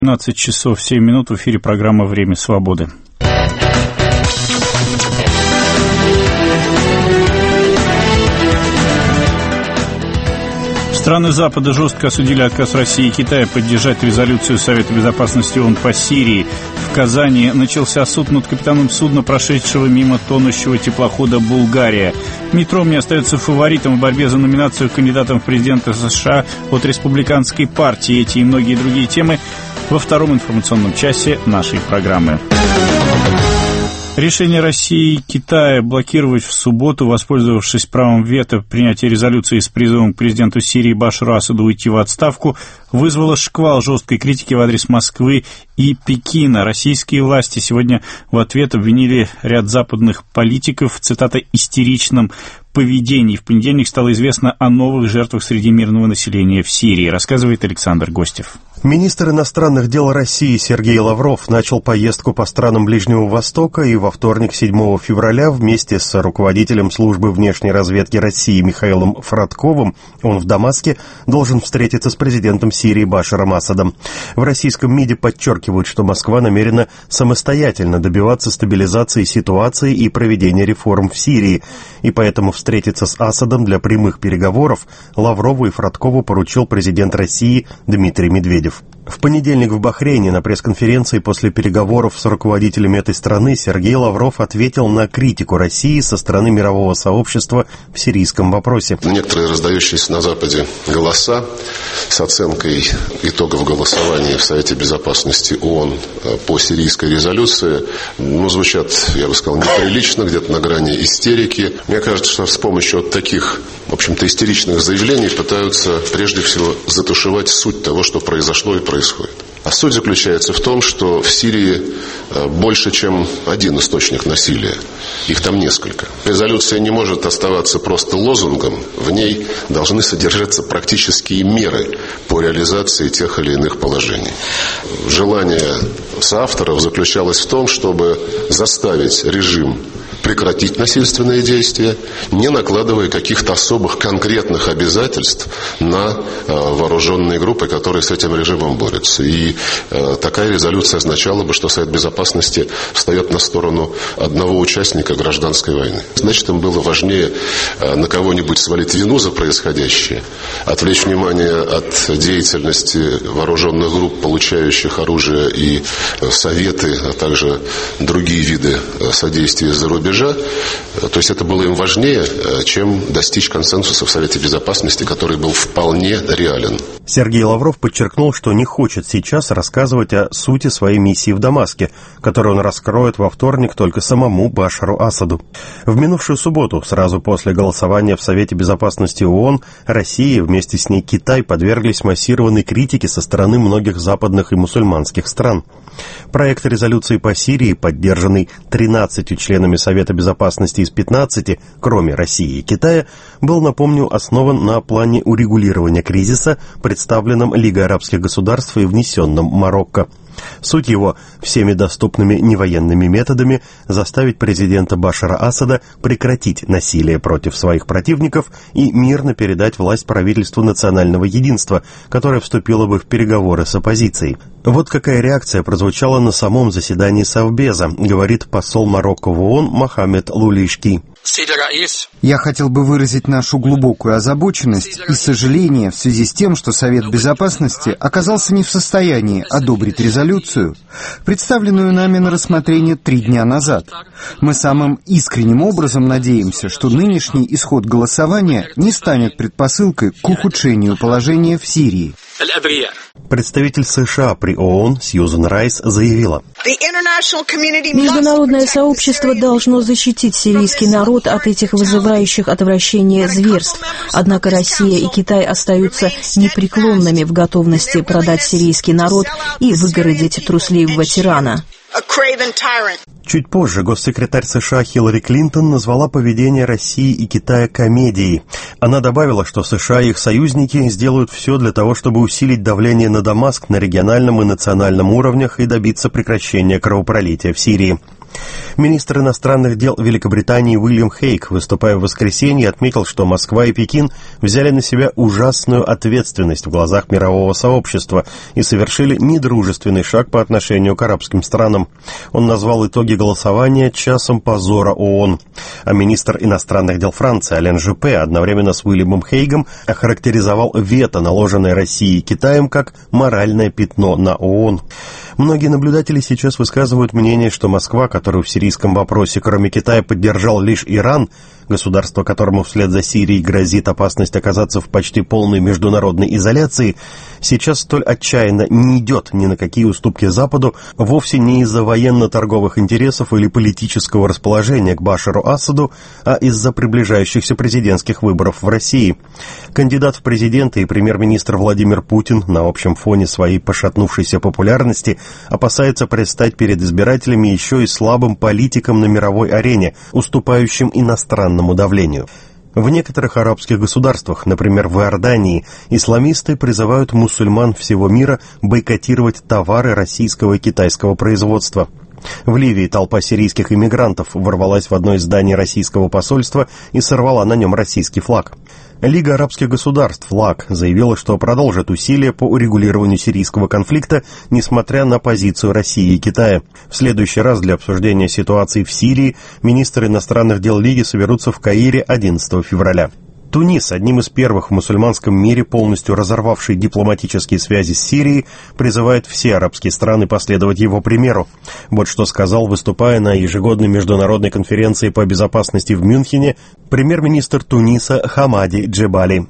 15 часов 7 минут в эфире программа «Время свободы». Страны Запада жестко осудили отказ России и Китая поддержать резолюцию Совета Безопасности ООН по Сирии. В Казани начался суд над капитаном судна, прошедшего мимо тонущего теплохода «Булгария». МИД Ромни остается фаворитом в борьбе за номинацию кандидатом в президенты США от республиканской партии. Эти и многие другие темы во втором информационном часе нашей программы. Решение России и Китая блокировать в субботу, воспользовавшись правом вето, принятие резолюции с призывом к президенту Сирии Башару Асаду уйти в отставку, вызвало шквал жесткой критики в адрес Москвы и Пекина. Российские власти сегодня в ответ обвинили ряд западных политиков в, цитата, «истеричном поведении». В понедельник стало известно о новых жертвах среди мирного населения в Сирии, рассказывает Александр Гостев. Министр иностранных дел России Сергей Лавров начал поездку по странам Ближнего Востока и во вторник, 7 февраля, вместе с руководителем службы внешней разведки России Михаилом Фродковым, он в Дамаске, должен встретиться с президентом Сирии Башаром Асадом. В российском МИДе подчеркивают, что Москва намерена самостоятельно добиваться стабилизации ситуации и проведения реформ в Сирии, и поэтому встретиться с Асадом для прямых переговоров Лаврову и Фродкову поручил президент России Дмитрий Медведев. В понедельник в Бахрейне на пресс-конференции после переговоров с руководителями этой страны Сергей Лавров ответил на критику России со стороны мирового сообщества в сирийском вопросе. Некоторые раздающиеся на Западе голоса с оценкой итогов голосования в Совете Безопасности ООН по сирийской резолюции, звучат, я бы сказал, неприлично, где-то на грани истерики. Мне кажется, что с помощью вот таких, в общем-то, истеричных заявлений пытаются прежде всего затушевать суть того, что произошло и происходит. А суть заключается в том, что в Сирии больше, чем один источник насилия. Их там несколько. Резолюция не может оставаться просто лозунгом. В ней должны содержаться практические меры по реализации тех или иных положений. Желание соавторов заключалось в том, чтобы заставить режим прекратить насильственные действия, не накладывая каких-то особых конкретных обязательств на вооруженные группы, которые с этим режимом борются. И такая резолюция означала бы, что Совет Безопасности встает на сторону одного участника гражданской войны. Значит, им было важнее на кого-нибудь свалить вину за происходящее, отвлечь внимание от деятельности вооруженных групп, получающих оружие и советы, а также другие виды содействия из-за рубежа. То есть это было им важнее, чем достичь консенсуса в Совете Безопасности, который был вполне реален. Сергей Лавров подчеркнул, что не хочет сейчас рассказывать о сути своей миссии в Дамаске, которую он раскроет во вторник только самому Башару Асаду. В минувшую субботу, сразу после голосования в Совете Безопасности ООН, Россия, вместе с ней Китай, подверглись массированной критике со стороны многих западных и мусульманских стран. Проект резолюции по Сирии, поддержанный 13 членами Совета Безопасности из 15, кроме России и Китая, был, напомню, основан на плане урегулирования кризиса, представленном Лигой арабских государств и внесенном Марокко. Суть его – всеми доступными невоенными методами заставить президента Башара Асада прекратить насилие против своих противников и мирно передать власть правительству национального единства, которое вступило бы в переговоры с оппозицией. Вот какая реакция прозвучала на самом заседании Совбеза, говорит посол Марокко в ООН Мохаммед Лулишки. Я хотел бы выразить нашу глубокую озабоченность и сожаление в связи с тем, что Совет Безопасности оказался не в состоянии одобрить резолюцию, представленную нами на рассмотрение 3 дня назад. Мы самым искренним образом надеемся, что нынешний исход голосования не станет предпосылкой к ухудшению положения в Сирии. Представитель США при ООН Сьюзен Райс заявила: международное сообщество должно защитить сирийский народ от этих вызывающих отвращение зверств. Однако Россия и Китай остаются непреклонными в готовности продать сирийский народ и выгородить трусливого тирана. Чуть позже госсекретарь США Хиллари Клинтон назвала поведение России и Китая комедией. Она добавила, что США и их союзники сделают все для того, чтобы усилить давление на Дамаск на региональном и национальном уровнях и добиться прекращения кровопролития в Сирии. Министр иностранных дел Великобритании Уильям Хейг, выступая в воскресенье, отметил, что Москва и Пекин взяли на себя ужасную ответственность в глазах мирового сообщества и совершили недружественный шаг по отношению к арабским странам. Он назвал итоги голосования часом позора ООН. А министр иностранных дел Франции Ален Жюпе одновременно с Уильямом Хейгом охарактеризовал вето, наложенное Россией и Китаем, как моральное пятно на ООН. Многие наблюдатели сейчас высказывают мнение, что Москва, которую в сирийском вопросе кроме Китая поддержал лишь Иран, государство, которому вслед за Сирией грозит опасность оказаться в почти полной международной изоляции, сейчас столь отчаянно не идет ни на какие уступки Западу вовсе не из-за военно-торговых интересов или политического расположения к Башару Асаду, а из-за приближающихся президентских выборов в России. Кандидат в президенты и премьер-министр Владимир Путин на общем фоне своей пошатнувшейся популярности опасается предстать перед избирателями еще и слабым политиком на мировой арене, уступающим иностранному давлению. В некоторых арабских государствах, например, в Иордании, исламисты призывают мусульман всего мира бойкотировать товары российского и китайского производства. В Ливии толпа сирийских иммигрантов ворвалась в одно из зданий российского посольства и сорвала на нем российский флаг. Лига арабских государств, ЛАГ, заявила, что продолжит усилия по урегулированию сирийского конфликта, несмотря на позицию России и Китая. В следующий раз для обсуждения ситуации в Сирии министры иностранных дел Лиги соберутся в Каире 11 февраля. Тунис, одним из первых в мусульманском мире, полностью разорвавший дипломатические связи с Сирией, призывает все арабские страны последовать его примеру. Вот что сказал, выступая на ежегодной международной конференции по безопасности в Мюнхене, премьер-министр Туниса Хамади Джебали.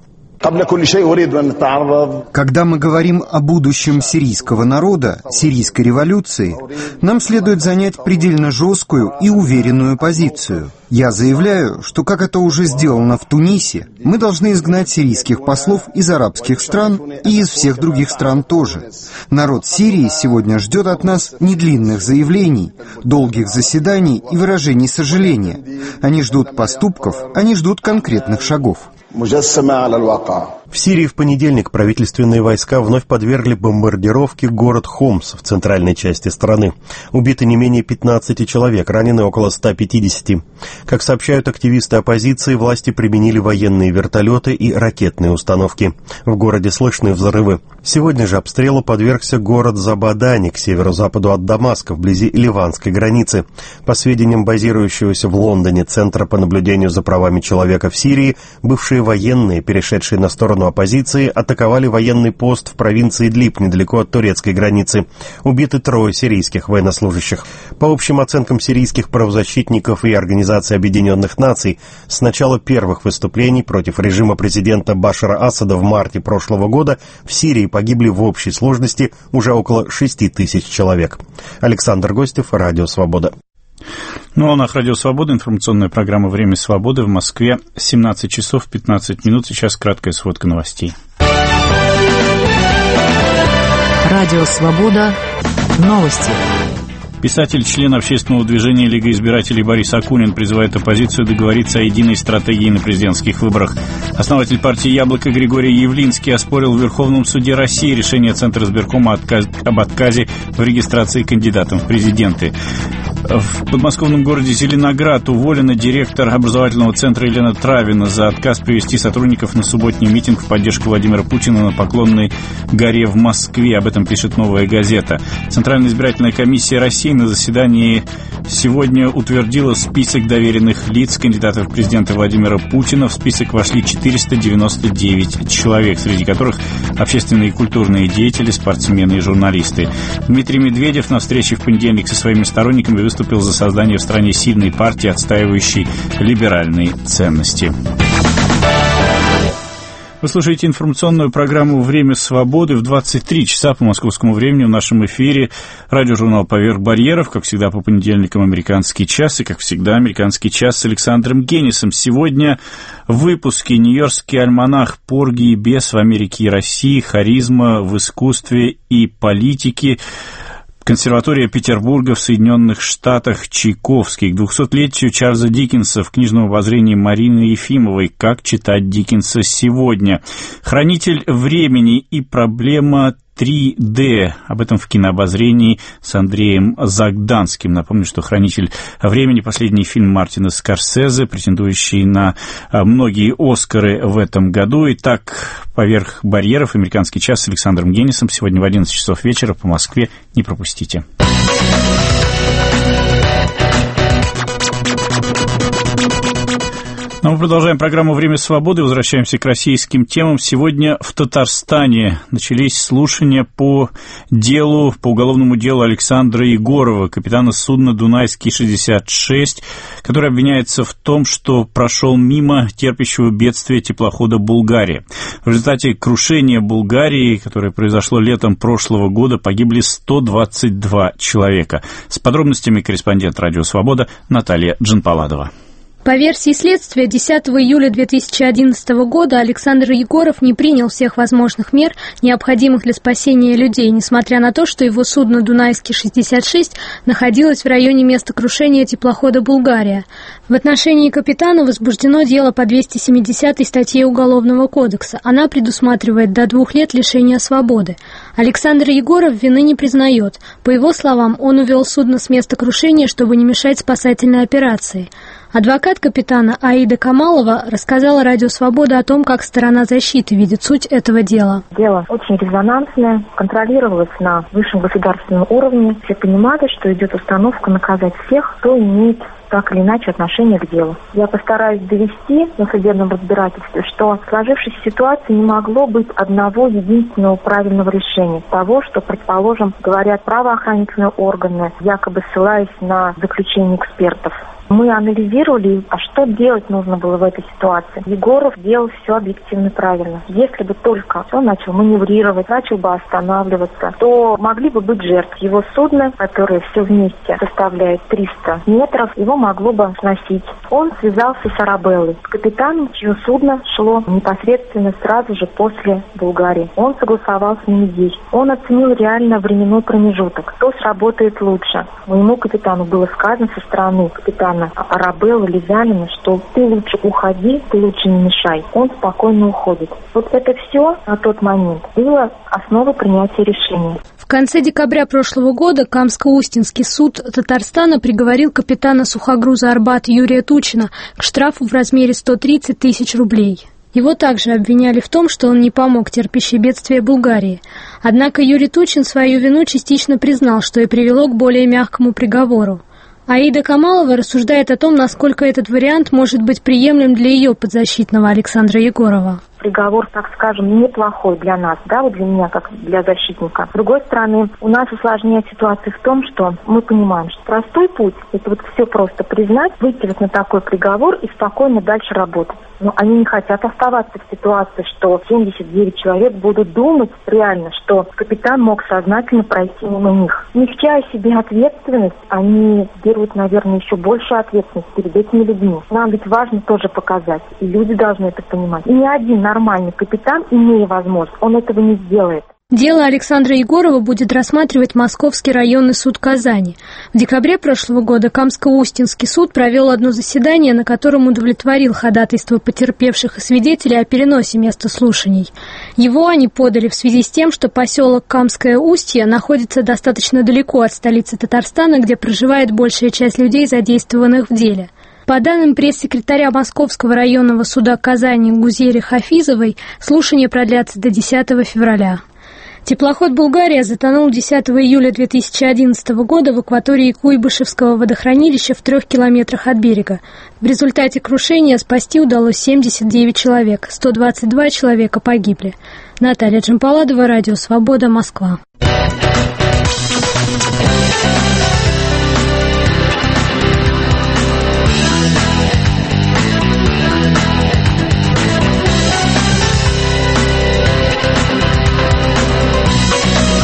Когда мы говорим о будущем сирийского народа, сирийской революции, нам следует занять предельно жесткую и уверенную позицию. Я заявляю, что, как это уже сделано в Тунисе, мы должны изгнать сирийских послов из арабских стран и из всех других стран тоже. Народ Сирии сегодня ждет от нас не длинных заявлений, долгих заседаний и выражений сожаления. Они ждут поступков, они ждут конкретных шагов. В Сирии в понедельник правительственные войска вновь подвергли бомбардировке город Хомс в центральной части страны. Убиты не менее 15 человек, ранены около 150. Как сообщают активисты оппозиции, власти применили военные вертолеты и ракетные установки. В городе слышны взрывы. Сегодня же обстрелу подвергся город Забадани к северо-западу от Дамаска, вблизи ливанской границы. По сведениям базирующегося в Лондоне Центра по наблюдению за правами человека в Сирии, бывшие военные, перешедшие на сторону оппозиции, атаковали военный пост в провинции Идлиб, недалеко от турецкой границы. Убиты 3 сирийских военнослужащих. По общим оценкам сирийских правозащитников и Организации Объединенных Наций, с начала первых выступлений против режима президента Башара Асада в марте прошлого года в Сирии погибли в общей сложности уже около 6 тысяч человек. Александр Гостев, Радио Свобода. Ну а на Радио Свобода информационная программа «Время свободы» в Москве 17 часов 15 минут. Сейчас краткая сводка новостей. Радио Свобода. Новости. Писатель, член общественного движения «Лига избирателей» Борис Акунин призывает оппозицию договориться о единой стратегии на президентских выборах. Основатель партии «Яблоко» Григорий Явлинский оспорил в Верховном суде России решение Центра избиркома об отказе в регистрации кандидатом в президенты. В подмосковном городе Зеленоград уволена директор образовательного центра Елена Травина за отказ привести сотрудников на субботний митинг в поддержку Владимира Путина на Поклонной горе в Москве. Об этом пишет «Новая газета». Центральная избирательная комиссия России на заседании сегодня утвердила список доверенных лиц кандидатов в президенты Владимира Путина. В список вошли 499 человек, среди которых общественные и культурные деятели, спортсмены и журналисты. Дмитрий Медведев на встрече в понедельник со своими сторонниками выступил за создание в стране сильной партии, отстаивающей либеральные ценности. Вы слушаете информационную программу «Время свободы» в 23 часа по московскому времени в нашем эфире. Радиожурнал «Поверх барьеров», как всегда, по понедельникам «Американский час» и, как всегда, «Американский час» с Александром Генисом. Сегодня в выпуске «Нью-Йоркский альманах. Порги и бес в Америке и России. Харизма в искусстве и политике». Консерватория Петербурга в Соединенных Штатах, Чайковский. К 200-летию Чарльза Диккенса в книжном обозрении Марины Ефимовой «Как читать Диккенса сегодня». Хранитель времени и проблема 3D. Об этом в кинообозрении с Андреем Загданским. Напомню, что «Хранитель времени» — последний фильм Мартина Скорсезе, претендующий на многие «Оскары» в этом году. Итак, «Поверх барьеров», «Американский час» с Александром Генисом. Сегодня в 11 часов вечера по Москве. Не пропустите. Но мы продолжаем программу «Время свободы», возвращаемся к российским темам. Сегодня в Татарстане начались слушания по уголовному делу Александра Егорова, капитана судна «Дунайский-66», который обвиняется в том, что прошел мимо терпящего бедствия теплохода «Булгария». В результате крушения «Булгарии», которое произошло летом прошлого года, погибли 122 человека. С подробностями корреспондент «Радио Свобода» Наталья Джанпаладова. По версии следствия, 10 июля 2011 года Александр Егоров не принял всех возможных мер, необходимых для спасения людей, несмотря на то, что его судно «Дунайский-66» находилось в районе места крушения теплохода «Булгария». В отношении капитана возбуждено дело по 270 статье Уголовного кодекса. Она предусматривает до 2 лет лишения свободы. Александр Егоров вины не признает. По его словам, он увел судно с места крушения, чтобы не мешать спасательной операции. Адвокат капитана Аида Камалова рассказала «Радио Свобода» о том, как сторона защиты видит суть этого дела. Дело очень резонансное, контролировалось на высшем государственном уровне. Все понимали, что идет установка наказать всех, кто имеет так или иначе отношение к делу. Я постараюсь довести на судебном разбирательстве, что в сложившейся ситуации не могло быть одного единственного правильного решения. Того, что, предположим, говорят правоохранительные органы, якобы ссылаясь на заключение экспертов. Мы анализировали, а что делать нужно было в этой ситуации. Егоров делал все объективно правильно. Если бы только он начал маневрировать, начал бы останавливаться, то могли бы быть жертвы. Его судно, которое все вместе составляет 300 метров, его могло бы сносить. Он связался с «Арабеллой», с капитаном, чье судно шло непосредственно сразу же после Булгарии. Он согласовал с ними здесь. Он оценил реально временной промежуток. Кто сработает лучше? Моему капитану было сказано со стороны капитана «Арабеллы», Лизалина, что ты лучше уходи, ты лучше не мешай. Он спокойно уходит. Вот это все на тот момент было основой принятия решения. В конце декабря прошлого года Камско-Устинский суд Татарстана приговорил капитана сухогруза «Арбат» Юрия Тучина к штрафу в размере 130 тысяч рублей. Его также обвиняли в том, что он не помог терпящей бедствие Булгарии. Однако Юрий Тучин свою вину частично признал, что и привело к более мягкому приговору. Аида Камалова рассуждает о том, насколько этот вариант может быть приемлем для ее подзащитного Александра Егорова. Приговор, так скажем, неплохой для нас, да, вот для меня, как для защитника. С другой стороны, у нас усложняет ситуация в том, что мы понимаем, что простой путь – это вот все просто признать, выйти вот на такой приговор и спокойно дальше работать. Но они не хотят оставаться в ситуации, что 79 человек будут думать реально, что капитан мог сознательно пройти мимо них. Смягчая себе ответственность, они делают, наверное, еще большую ответственность перед этими людьми. Нам ведь важно тоже показать, и люди должны это понимать. И ни один нормальный капитан, имея возможность, он этого не сделает. Дело Александра Егорова будет рассматривать Московский районный суд Казани. В декабре прошлого года Камско-Устинский суд провел одно заседание, на котором удовлетворил ходатайство потерпевших и свидетелей о переносе места слушаний. Его они подали в связи с тем, что поселок Камское Устье находится достаточно далеко от столицы Татарстана, где проживает большая часть людей, задействованных в деле. По данным пресс-секретаря Московского районного суда Казани Гузери Хафизовой, слушания продлятся до 10 февраля. Теплоход «Булгария» затонул 10 июля 2011 года в акватории Куйбышевского водохранилища в 3 километрах от берега. В результате крушения спасти удалось 79 человек, 122 человека погибли. Наталья Джампаладова, Радио Свобода, Москва.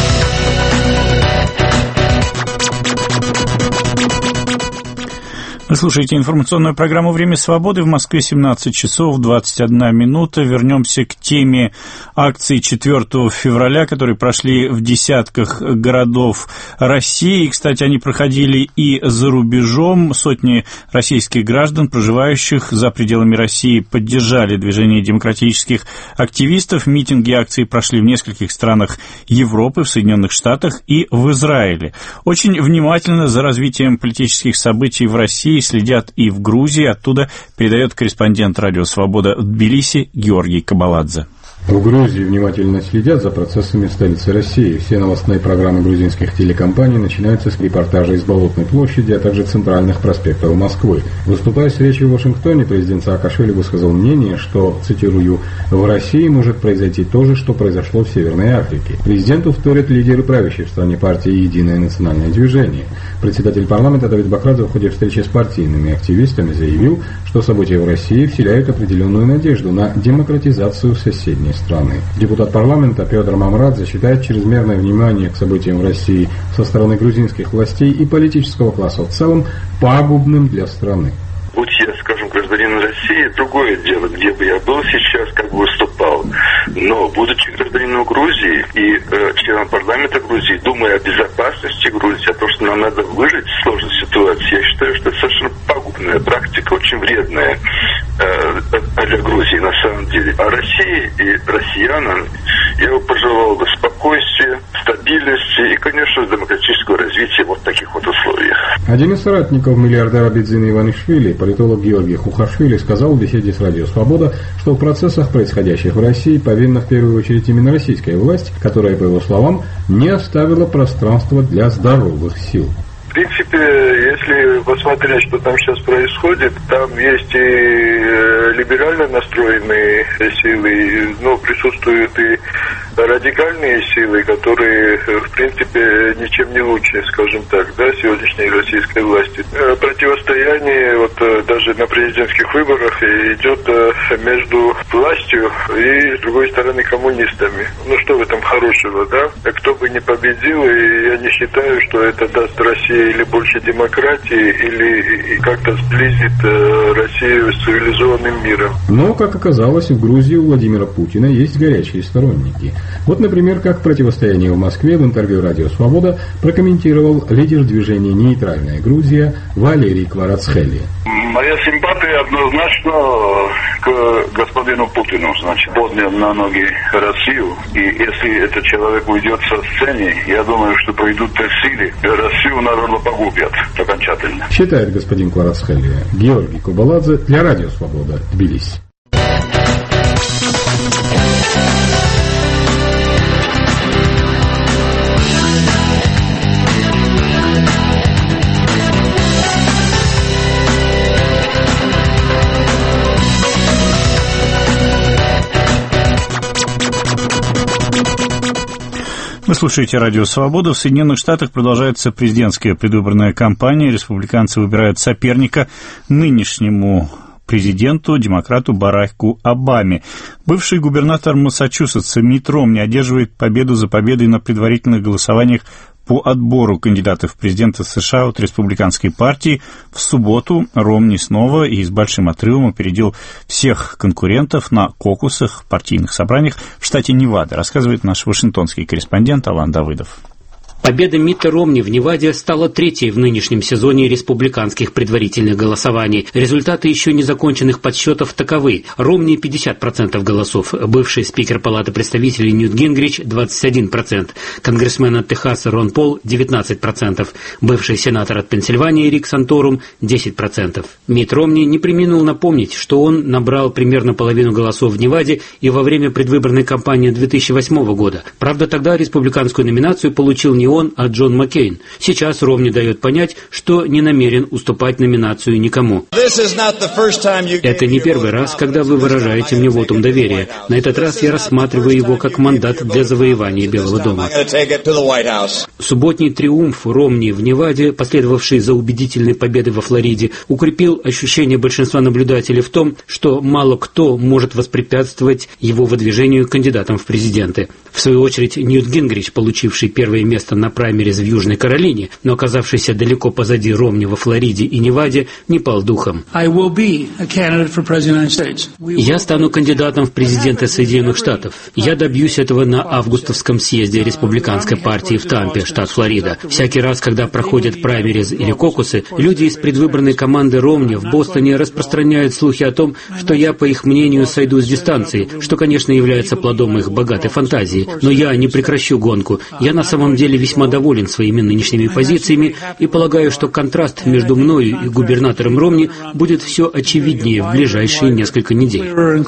Ну Вы слушаете информационную программу «Время свободы». В Москве 17 часов 21 минута. Вернемся к теме акций 4 февраля, которые прошли в десятках городов России. Кстати, они проходили и за рубежом. Сотни российских граждан, проживающих за пределами России, поддержали движение демократических активистов. Митинги и акции прошли в нескольких странах Европы, в Соединенных Штатах и в Израиле. Очень внимательно за развитием политических событий в России следят и в Грузии. Оттуда передает корреспондент «Радио Свобода» в Тбилиси Георгий Кабаладзе. В Грузии внимательно следят за процессами в столице России. Все новостные программы грузинских телекомпаний начинаются с репортажа из Болотной площади, а также центральных проспектов Москвы. Выступая с речью в Вашингтоне, президент Саакашвили высказал мнение, что, цитирую, «в России может произойти то же, что произошло в Северной Африке». Президенту вторят лидеры правящей в стране партии «Единое национальное движение». Председатель парламента Давид Бакрадзе в ходе встречи с партийными активистами заявил, что события в России вселяют определенную надежду на демократизацию соседней страны. Депутат парламента Петр Мамрадзе считает чрезмерное внимание к событиям в России со стороны грузинских властей и политического класса в целом пагубным для страны. Будь я, скажем, гражданин России, другое дело, где бы я был сейчас, как бы выступал. Но, будучи гражданином Грузии и членом парламента Грузии, думая о безопасности Грузии, о том, что нам надо выжить в сложной ситуации, я считаю, что это совершенно пагубная практика, очень вредная для Грузии на самом деле. А России и россиянам я бы пожелал бы спокойствия, стабильности и, конечно, демократического развития вот в таких вот условиях. Один из соратников миллиардера Бидзины Иванишвили, политолог Георгий Хухашвили, сказал в беседе с «Радио Свобода», что в процессах, происходящих в России, повинна в первую очередь именно российская власть, которая, по его словам, не оставила пространства для здоровых сил. В принципе, если посмотреть, что там сейчас происходит, там есть и либерально настроенные силы, но присутствуют и радикальные силы, которые, в принципе, ничем не лучше, скажем так, да, сегодняшней российской власти. Противостояние вот даже на президентских выборах идет между властью и, с другой стороны, коммунистами. Ну, что в этом хорошего, да? Кто бы ни победил, и я не считаю, что это даст России или больше демократии, или как-то сблизит Россию с цивилизованным миром. Но, как оказалось, в Грузии у Владимира Путина есть горячие сторонники. Вот, например, как противостояние в Москве в интервью «Радио Свобода» прокомментировал лидер движения «Нейтральная Грузия» Валерий Кварацхели. Моя симпатия однозначно к господину Путину, значит, поднял на ноги Россию, и если этот человек уйдет со сцены, я думаю, что пойдут силы, Россию, наверное, погубят окончательно. Считает господин Кварацхели. Георгий Кабаладзе для «Радио Свобода», Тбилиси. Вы слушаете «Радио Свобода». В Соединенных Штатах продолжается президентская предвыборная кампания. Республиканцы выбирают соперника нынешнему президенту, демократу Бараку Обаме. Бывший губернатор Массачусетса Митт Ромни одерживает победу за победой на предварительных голосованиях по отбору кандидатов в президенты США от республиканской партии. В субботу Ромни снова и с большим отрывом опередил всех конкурентов на кокусах, партийных собраниях в штате Невада, рассказывает наш вашингтонский корреспондент Алан Давыдов. Победа Митта Ромни в Неваде стала третьей в нынешнем сезоне республиканских предварительных голосований. Результаты еще не законченных подсчетов таковы. Ромни 50% голосов, бывший спикер Палаты представителей Ньют Гингрич 21%, конгрессмен от Техаса Рон Пол 19%, бывший сенатор от Пенсильвании Рик Санторум 10%. Митт Ромни не преминул напомнить, что он набрал примерно половину голосов в Неваде и во время предвыборной кампании 2008 года. Правда, тогда республиканскую номинацию получил не он, а Джон Маккейн. Сейчас Ромни дает понять, что не намерен уступать номинацию никому. Это не первый раз, когда вы выражаете мне вотум доверия. На этот раз я рассматриваю его как мандат для завоевания Белого дома. Субботний триумф Ромни в Неваде, последовавший за убедительной победой во Флориде, укрепил ощущение большинства наблюдателей в том, что мало кто может воспрепятствовать его выдвижению кандидатом в президенты. В свою очередь, Ньют Гингрич, получивший первое место на праймериз в Южной Каролине, но оказавшийся далеко позади Ромни во Флориде и Неваде, не пал духом. Я стану кандидатом в президенты Соединенных Штатов. Я добьюсь этого на августовском съезде республиканской партии в Тампе, штат Флорида. Всякий раз, когда проходят праймериз или кокусы, люди из предвыборной команды Ромни в Бостоне распространяют слухи о том, что я, по их мнению, сойду с дистанции, что, конечно, является плодом их богатой фантазии. Но я не прекращу гонку. Я на самом деле весьма доволен своими нынешними позициями и полагаю, что контраст между мною и губернатором Ромни будет все очевиднее в ближайшие несколько недель.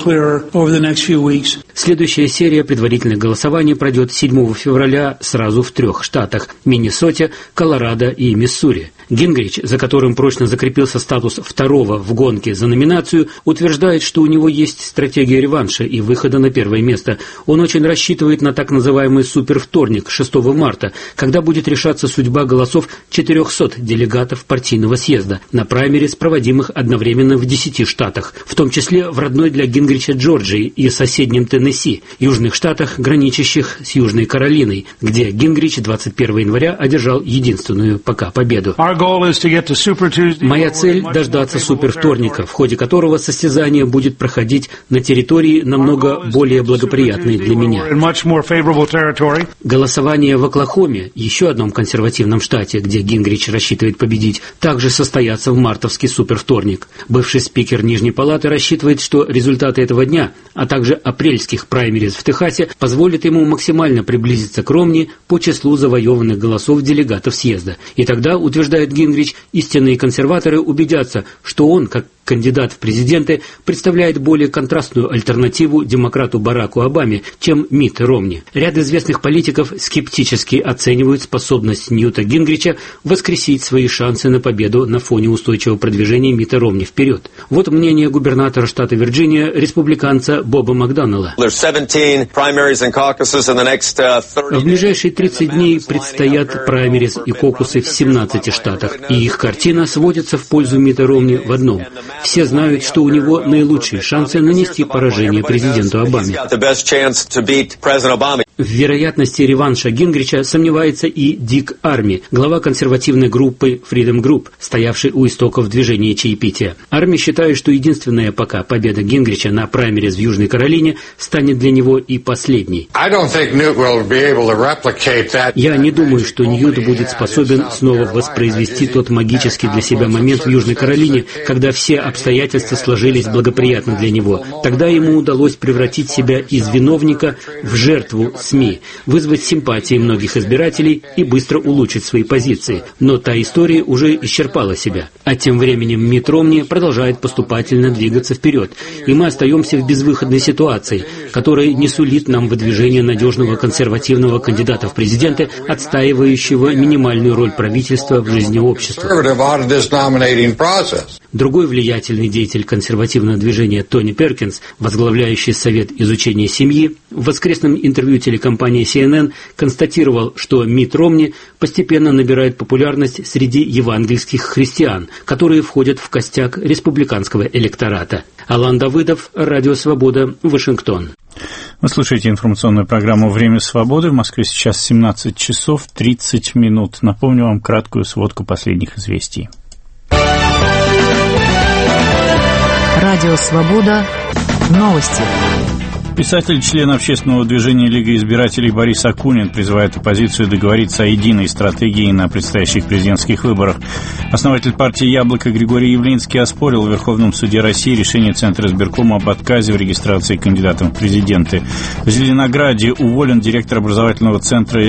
Следующая серия предварительных голосований пройдет 7 февраля сразу в 3 штатах – Миннесоте, Колорадо и Миссури. Гингрич, за которым прочно закрепился статус второго в гонке за номинацию, утверждает, что у него есть стратегия реванша и выхода на первое место. Он очень рассчитывает на так называемый супервторник 6 марта, когда будет решаться судьба голосов 400 делегатов партийного съезда на праймериз, проводимых одновременно в 10 штатах, в том числе в родной для Гингрича Джорджии и соседнем Теннесси, южных штатах, граничащих с Южной Каролиной, где Гингрич 21 января одержал единственную пока победу. Моя цель – дождаться супервторника, в ходе которого состязание будет проходить на территории намного более благоприятной для меня. Голосование в Оклахоме, еще одном консервативном штате, где Гингрич рассчитывает победить, также состоятся в мартовский супервторник. Бывший спикер Нижней палаты рассчитывает, что результаты этого дня, а также апрельских праймериз в Техасе позволят ему максимально приблизиться к Ромни по числу завоеванных голосов делегатов съезда. И тогда, утверждает Гингрич, истинные консерваторы убедятся, что он, как кандидат в президенты, представляет более контрастную альтернативу демократу Бараку Обаме, чем Митт Ромни. Ряд известных политиков скептически оценивают способность Ньюта Гингрича воскресить свои шансы на победу на фоне устойчивого продвижения Митта Ромни вперед. Вот мнение губернатора штата Вирджиния, республиканца Боба Макдоннелла. В ближайшие 30 дней предстоят праймериз и кокусы в 17 штатах, и их картина сводится в пользу Митта Ромни в одном. Все знают, что у него наилучшие шансы нанести поражение президенту Обаме. В вероятности реванша Гингрича сомневается и Дик Арми, глава консервативной группы Freedom Group, стоявший у истоков движения чаепития. Арми считает, что единственная пока победа Гингрича на праймериз в Южной Каролине станет для него и последней. Я не думаю, что Ньют будет способен снова воспроизвести тот магический для себя момент в Южной Каролине, когда все обстоятельства сложились благоприятно для него. Тогда ему удалось превратить себя из виновника в жертву СМИ, вызвать симпатии многих избирателей и быстро улучшить свои позиции. Но та история уже исчерпала себя. А тем временем Митт Ромни продолжает поступательно двигаться вперед, и мы остаемся в безвыходной ситуации, которая не сулит нам выдвижения надежного консервативного кандидата в президенты, отстаивающего минимальную роль правительства в жизни общества. Другой влиятельный деятель консервативного движения Тони Перкинс, возглавляющий Совет изучения семьи, в воскресном интервью телекомпании CNN констатировал, что Митт Ромни постепенно набирает популярность среди евангельских христиан, которые входят в костяк республиканского электората. Алан Давыдов, Радио Свобода, Вашингтон. Вы слушаете информационную программу «Время свободы». В Москве сейчас 17 часов 30 минут. Напомню вам краткую сводку последних известий. Радио «Свобода». Новости. Писатель, член общественного движения «Лига избирателей» Борис Акунин призывает оппозицию договориться о единой стратегии на предстоящих президентских выборах. Основатель партии «Яблоко» Григорий Явлинский оспорил в Верховном суде России решение Центра избиркома об отказе в регистрации кандидатом в президенты. В Зеленограде уволена директор образовательного центра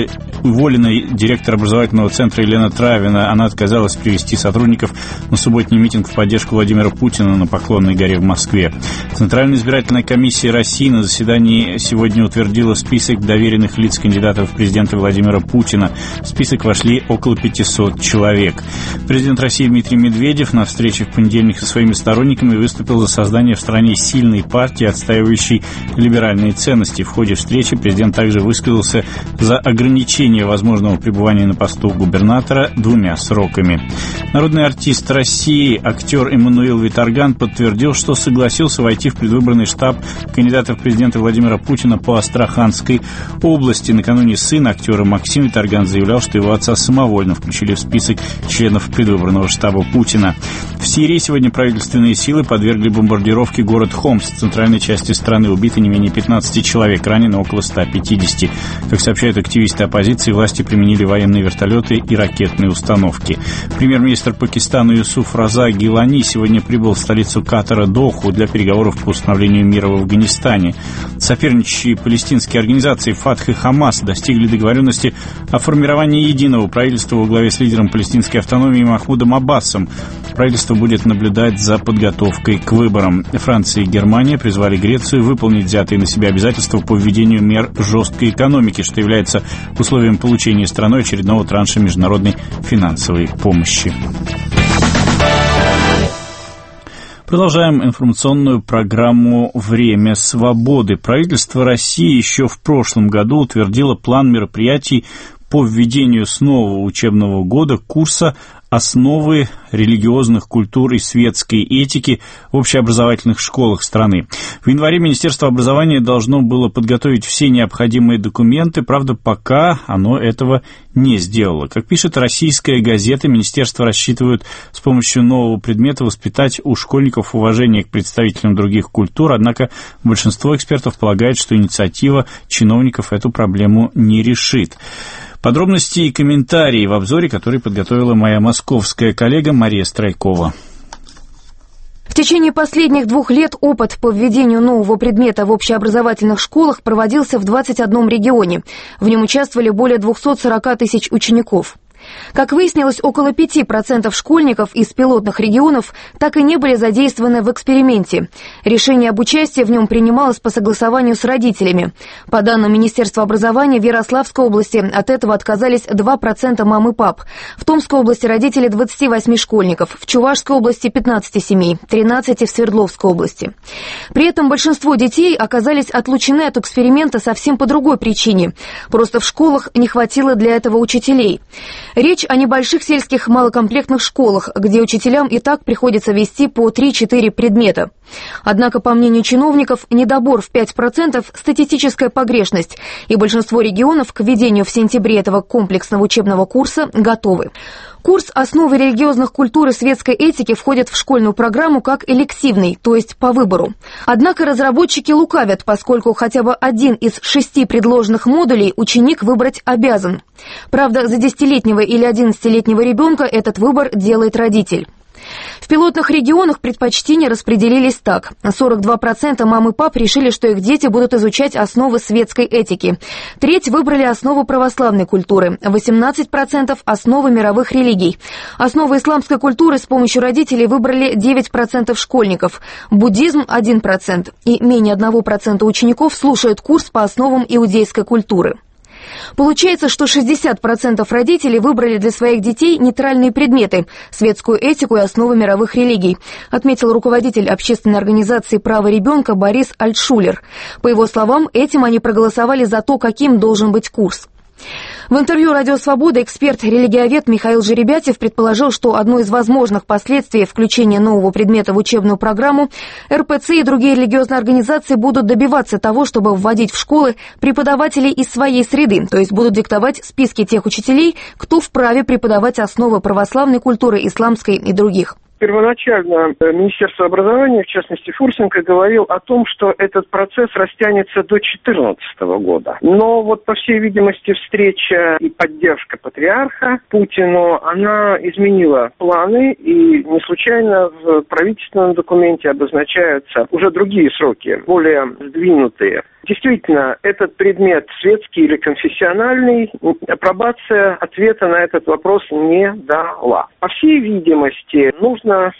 Елена Травина. Она отказалась привести сотрудников на субботний митинг в поддержку Владимира Путина на Поклонной горе в Москве. Центральная избирательная комиссия России на заседании сегодня утвердила список доверенных лиц кандидатов в президенты Владимира Путина. В список вошли около 500 человек. Президент России Дмитрий Медведев на встрече в понедельник со своими сторонниками выступил за создание в стране сильной партии, отстаивающей либеральные ценности. В ходе встречи президент также высказался за ограничение возможного пребывания на посту губернатора 2 сроками. Народный артист России, актер Эммануил Виторган подтвердил, что согласился войти в предвыборный штаб кандидата в президенты президента Владимира Путина по Астраханской области. Накануне сын актера Максим Виторган заявлял, что его отца самовольно включили в список членов предвыборного штаба Путина. В Сирии сегодня правительственные силы подвергли бомбардировке город Хомс в центральной части страны. Убиты не менее 15 человек, ранены около 150. Как сообщают активисты оппозиции, власти применили военные вертолеты и ракетные установки. Премьер-министр Пакистана Юсуф Раза Гилани сегодня прибыл в столицу Катара Доху для переговоров по установлению мира в Афганистане. Соперничающие палестинские организации Фатх и Хамас достигли договоренности о формировании единого правительства во главе с лидером палестинской автономии Махмудом Аббасом. Правительство будет наблюдать за подготовкой к выборам. Франция и Германия призвали Грецию выполнить взятые на себя обязательства по введению мер жесткой экономики, что является условием получения страной очередного транша международной финансовой помощи. Продолжаем информационную программу «Время свободы». Правительство России еще в прошлом году утвердило план мероприятий по введению с нового учебного года курса «Основы религиозных культур и светской этики» в общеобразовательных школах страны. В январе Министерство образования должно было подготовить все необходимые документы, правда, пока оно этого не сделало. Как пишет российская газета, министерство рассчитывает с помощью нового предмета воспитать у школьников уважение к представителям других культур, однако большинство экспертов полагает, что инициатива чиновников эту проблему не решит. Подробности и комментарии в обзоре, который подготовила моя московская коллега Мария Страйкова. В течение последних 2 лет опыт по введению нового предмета в общеобразовательных школах проводился в 21 регионе. В нем участвовали более 240 тысяч учеников. Как выяснилось, около 5% школьников из пилотных регионов так и не были задействованы в эксперименте. Решение об участии в нем принималось по согласованию с родителями. По данным Министерства образования, в Ярославской области от этого отказались 2% мам и пап. В Томской области родители 28 школьников, в Чувашской области 15 семей, 13 в Свердловской области. При этом большинство детей оказались отлучены от эксперимента совсем по другой причине. Просто в школах не хватило для этого учителей. Речь о небольших сельских малокомплектных школах, где учителям и так приходится вести по 3-4 предмета. Однако, по мнению чиновников, недобор в 5% – статистическая погрешность, и большинство регионов к введению в сентябре этого комплексного учебного курса готовы. Курс «Основы религиозных культур и светской этики» входит в школьную программу как элективный, то есть по выбору. Однако разработчики лукавят, поскольку хотя бы один из 6 предложенных модулей ученик выбрать обязан. Правда, за 10-летнего или 11-летнего ребенка этот выбор делает родитель. В пилотных регионах предпочтения распределились так. 42% мам и пап решили, что их дети будут изучать основы светской этики. Треть выбрали основу православной культуры. 18% – основы мировых религий. Основы исламской культуры с помощью родителей выбрали 9% школьников. Буддизм – 1%. И менее 1% учеников слушают курс по основам иудейской культуры. Получается, что 60% родителей выбрали для своих детей нейтральные предметы – светскую этику и основы мировых религий, отметил руководитель общественной организации «Право ребенка» Борис Альтшулер. По его словам, этим они проголосовали за то, каким должен быть курс. В интервью «Радио Свобода» эксперт-религиовед Михаил Жеребятев предположил, что одно из возможных последствий включения нового предмета в учебную программу РПЦ и другие религиозные организации будут добиваться того, чтобы вводить в школы преподавателей из своей среды, то есть будут диктовать списки тех учителей, кто вправе преподавать основы православной культуры, исламской и других. Первоначально Министерство образования, в частности Фурсенко, говорил о том, что этот процесс растянется до 2014 года. Но вот, по всей видимости, встреча и поддержка патриарха Путину, она изменила планы, и не случайно в правительственном документе обозначаются уже другие сроки, более сдвинутые. Действительно, этот предмет светский или конфессиональный, апробация ответа на этот вопрос не дала. По всей видимости, нужно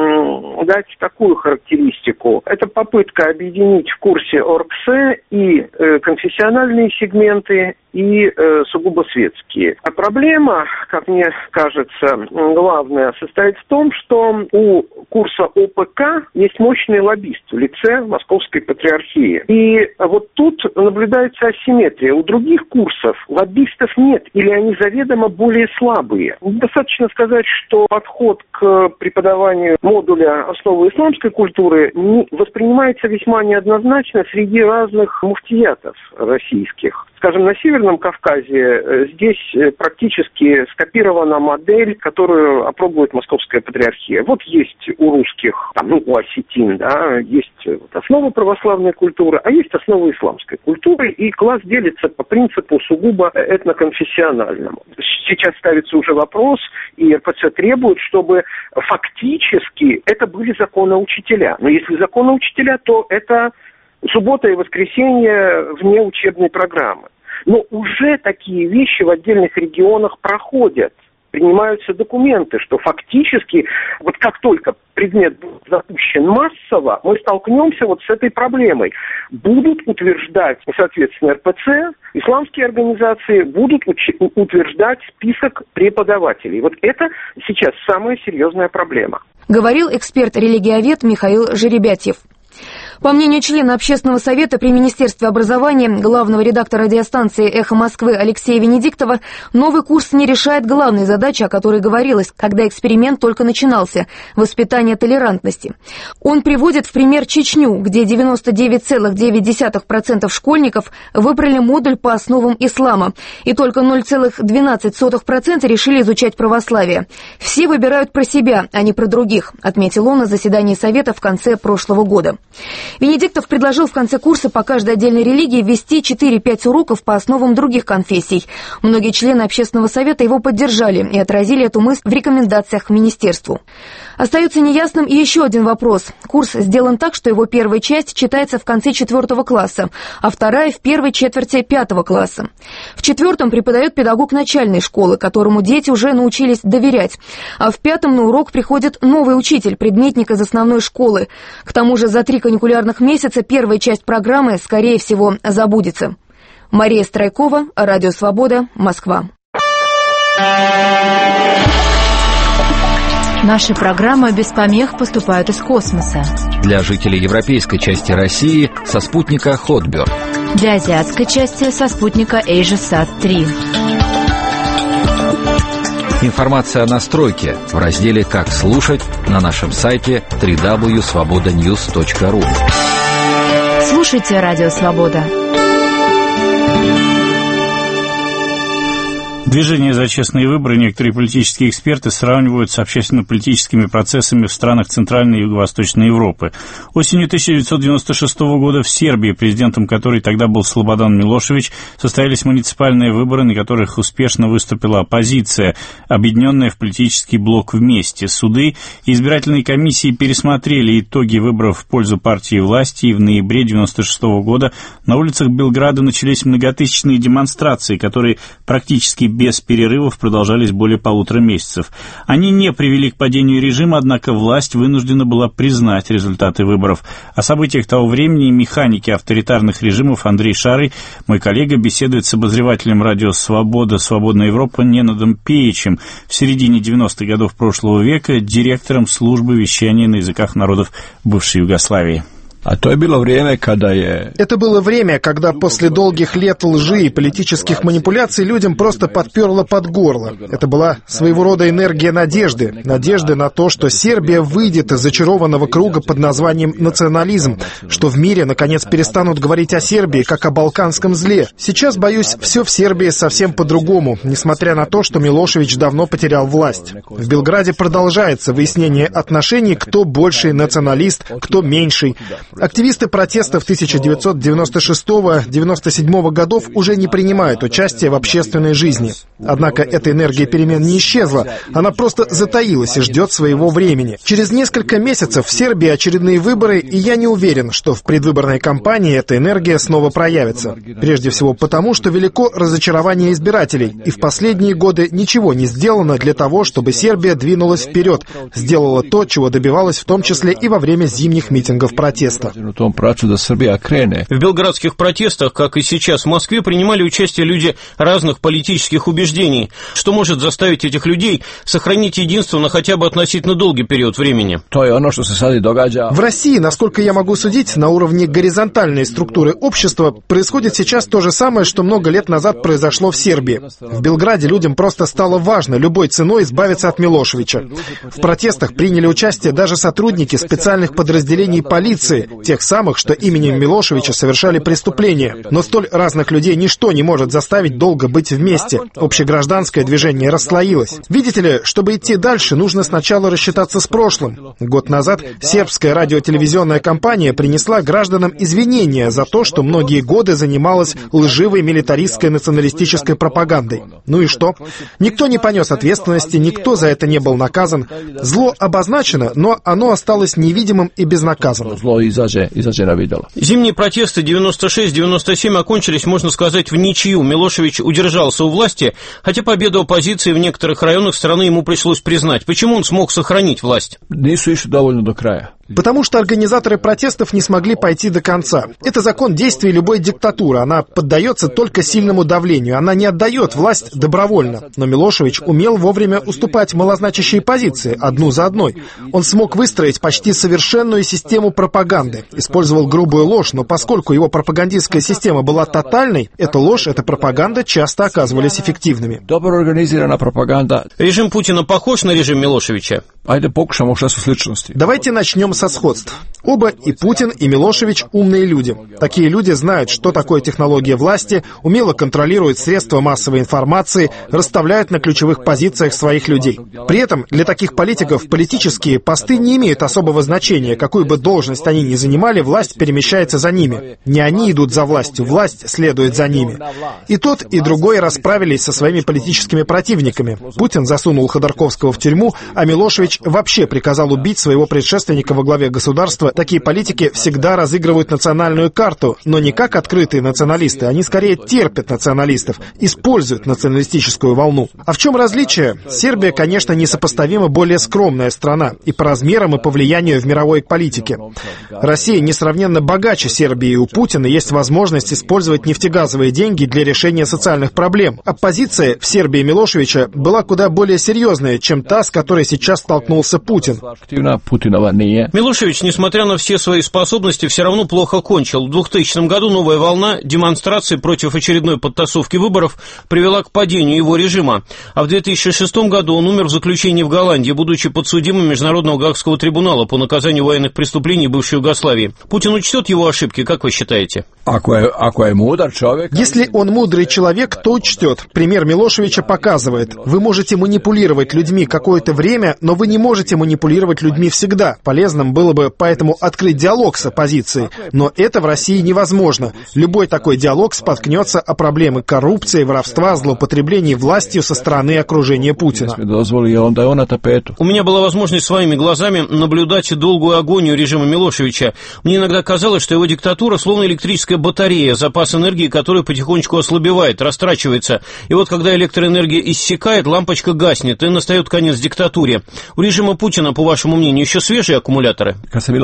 дать такую характеристику. Это попытка объединить в курсе ОРКСЭ и конфессиональные сегменты, и сугубо светские. А проблема, как мне кажется, главная состоит в том, что у курса ОПК есть мощный лоббист в лице Московской Патриархии. И вот тут наблюдается асимметрия. У других курсов лоббистов нет, или они заведомо более слабые. Достаточно сказать, что подход к преподаванию модуля «Основы исламской культуры» воспринимается весьма неоднозначно среди разных муфтиятов российских. Скажем, на Северном Кавказе здесь практически скопирована модель, которую опробует Московская Патриархия. Вот есть у русских, у осетин, есть основы православной культуры, а есть основы исламской культуры, и класс делится по принципу сугубо этноконфессиональному. Сейчас ставится уже вопрос, и РПЦ требует, чтобы фактически это были законоучителя. Но если законоучителя, то это суббота и воскресенье вне учебной программы. Но уже такие вещи в отдельных регионах проходят. Принимаются документы, что фактически, вот как только предмет будет запущен массово, мы столкнемся вот с этой проблемой. Будут утверждать, соответственно, РПЦ, исламские организации будут утверждать список преподавателей. Вот это сейчас самая серьезная проблема. Говорил эксперт-религиовед Михаил Жеребятьев. По мнению члена Общественного совета при Министерстве образования, главного редактора радиостанции «Эхо Москвы» Алексея Венедиктова, новый курс не решает главной задачи, о которой говорилось, когда эксперимент только начинался – воспитание толерантности. Он приводит в пример Чечню, где 99,9% школьников выбрали модуль по основам ислама, и только 0,12% решили изучать православие. Все выбирают про себя, а не про других, отметил он на заседании Совета в конце прошлого года. Венедиктов предложил в конце курса по каждой отдельной религии ввести 4-5 уроков по основам других конфессий. Многие члены Общественного совета его поддержали и отразили эту мысль в рекомендациях к министерству. Остается неясным и еще один вопрос. Курс сделан так, что его первая часть читается в конце 4 класса, а вторая в первой четверти 5 класса. В 4 преподает педагог начальной школы, которому дети уже научились доверять, а в 5 на урок приходит новый учитель, предметник из основной школы. К тому же за 3 каникулярных месяца первая часть программы, скорее всего, забудется. Мария Страйкова, Радио Свобода, Москва. Наши программы без помех поступают из космоса. Для жителей европейской части России со спутника Hotbird. Для азиатской части со спутника AsiaSat-3. Информация о настройке в разделе «Как слушать» на нашем сайте www.svobodanews.ru. Слушайте Радио Свобода. Движение за честные выборы некоторые политические эксперты сравнивают с общественно-политическими процессами в странах Центральной и Юго-Восточной Европы. Осенью 1996 года в Сербии, президентом которой тогда был Слободан Милошевич, состоялись муниципальные выборы, на которых успешно выступила оппозиция, объединенная в политический блок «Вместе». Суды и избирательные комиссии пересмотрели итоги выборов в пользу партии власти, и в ноябре 1996 года на улицах Белграда начались многотысячные демонстрации, которые практически без перерывов продолжались более 1,5 месяцев. Они не привели к падению режима, однако власть вынуждена была признать результаты выборов. О событиях того времени и механике авторитарных режимов Андрей Шарый, мой коллега, беседует с обозревателем радио «Свобода», «Свободная Европа» Ненадом Пеичем, в середине 90-х годов прошлого века директором службы вещания на языках народов бывшей Югославии. Это было время, когда после долгих лет лжи и политических манипуляций людям просто подперло под горло. Это была своего рода энергия надежды. Надежды на то, что Сербия выйдет из зачарованного круга под названием национализм, что в мире, наконец, перестанут говорить о Сербии, как о балканском зле. Сейчас, боюсь, все в Сербии совсем по-другому, несмотря на то, что Милошевич давно потерял власть. В Белграде продолжается выяснение отношений, кто больший националист, кто меньший. Активисты протестов 1996-97 годов уже не принимают участие в общественной жизни. Однако эта энергия перемен не исчезла, она просто затаилась и ждет своего времени. Через несколько месяцев в Сербии очередные выборы, и я не уверен, что в предвыборной кампании эта энергия снова проявится. Прежде всего потому, что велико разочарование избирателей, и в последние годы ничего не сделано для того, чтобы Сербия двинулась вперед, сделала то, чего добивалась в том числе и во время зимних митингов протеста. место. В белградских протестах, как и сейчас в Москве, принимали участие люди разных политических убеждений, что может заставить этих людей сохранить единство на хотя бы относительно долгий период времени. В России, насколько я могу судить, на уровне горизонтальной структуры общества происходит сейчас то же самое, что много лет назад произошло в Сербии. В Белграде людям просто стало важно любой ценой избавиться от Милошевича. В протестах приняли участие даже сотрудники специальных подразделений полиции, тех самых, что именем Милошевича совершали преступления. Но столь разных людей ничто не может заставить долго быть вместе. Общегражданское движение расслоилось. Видите ли, чтобы идти дальше, нужно сначала рассчитаться с прошлым. Год назад сербская радиотелевизионная компания принесла гражданам извинения за то, что многие годы занималась лживой милитаристской националистической пропагандой. Ну и что? Никто не понес ответственности, никто за это не был наказан. Зло обозначено, но оно осталось невидимым и безнаказанным. Зимние протесты 96-97 окончились, можно сказать, в ничью. Милошевич удержался у власти, хотя победу оппозиции в некоторых районах страны ему пришлось признать. Почему он смог сохранить власть? Потому что организаторы протестов не смогли пойти до конца. Это закон действия любой диктатуры. Она поддается только сильному давлению. Она не отдает власть добровольно. Но Милошевич умел вовремя уступать малозначащие позиции, одну за одной. Он смог выстроить почти совершенную систему пропаганды. Использовал грубую ложь, но поскольку его пропагандистская система была тотальной, эта ложь, эта пропаганда часто оказывались эффективными. Режим Путина похож на режим Милошевича? Давайте начнем со сходств. Оба, и Путин, и Милошевич, умные люди. Такие люди знают, что такое технология власти, умело контролируют средства массовой информации, расставляют на ключевых позициях своих людей. При этом для таких политиков политические посты не имеют особого значения. Какую бы должность они ни занимали, власть перемещается за ними. Не они идут за властью, власть следует за ними. И тот, и другой расправились со своими политическими противниками. Путин засунул Ходорковского в тюрьму, а Милошевич вообще приказал убить своего предшественника во главе государства. Такие политики всегда разыгрывают национальную карту, но не как открытые националисты. Они скорее терпят националистов, используют националистическую волну. А в чем различие? Сербия, конечно, несопоставимо более скромная страна и по размерам, и по влиянию в мировой политике. Россия несравненно богаче Сербии, и у Путина есть возможность использовать нефтегазовые деньги для решения социальных проблем. Оппозиция в Сербии Милошевича была куда более серьезная, чем та, с которой сейчас столкнулся Путин. Милошевич, несмотря на все свои способности, все равно плохо кончил. В 2000 году новая волна демонстраций против очередной подтасовки выборов привела к падению его режима. А в 2006 году он умер в заключении в Голландии, будучи подсудимым Международного Гаагского трибунала по наказанию военных преступлений бывшей Югославии. Путин учтет его ошибки, как вы считаете? Если он мудрый человек, то учтет. Пример Милошевича показывает. Вы можете манипулировать людьми какое-то время, но вы не можете манипулировать людьми всегда. Полезным было бы поэтому открыть диалог с оппозицией. Но это в России невозможно. Любой такой диалог споткнется о проблемы коррупции, воровства, злоупотреблений властью со стороны окружения Путина. У меня была возможность своими глазами наблюдать долгую агонию режима Милошевича. Мне иногда казалось, что его диктатура словно электрическая батарея, запас энергии которой потихонечку ослабевает, растрачивается. И вот когда электроэнергия иссякает, лампочка гаснет, и настает конец диктатуре. У режима Путина, по вашему мнению, еще свежие аккумуляторы?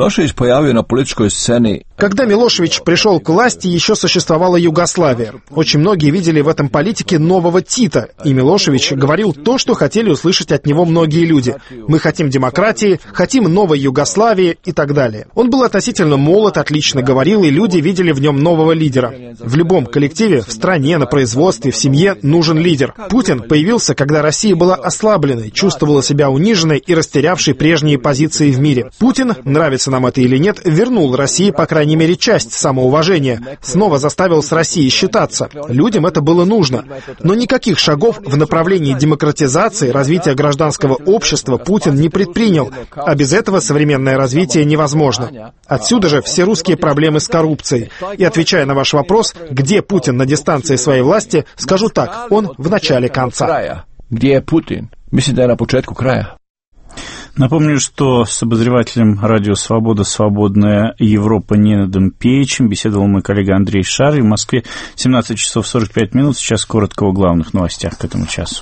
Когда Милошевич пришел к власти, еще существовала Югославия. Очень многие видели в этом политике нового Тита, и Милошевич говорил то, что хотели услышать от него многие люди. Мы хотим демократии, хотим новой Югославии и так далее. Он был относительно молод, отлично говорил, и люди видели в нем нового лидера. В любом коллективе, в стране, на производстве, в семье нужен лидер. Путин появился, когда Россия была ослабленной, чувствовала себя униженной и растерявшей прежние позиции в мире. Путин, нравится нам это или нет, вернул России, по крайней мере, часть самоуважения, снова заставил с Россией считаться. Людям это было нужно. Но никаких шагов в направлении демократизации, развития гражданского общества Путин не предпринял, а без этого современное развитие невозможно. Отсюда же все русские проблемы с коррупцией. И отвечая на ваш вопрос, где Путин на дистанции своей власти, скажу так, он в начале конца. Где Путин? Mislim на початку края. Напомню, что с обозревателем радио «Свобода. Свободная Европа» Ненадом Пеичем беседовал мой коллега Андрей Шар. В Москве 17 часов 45 минут. Сейчас коротко о главных новостях к этому часу.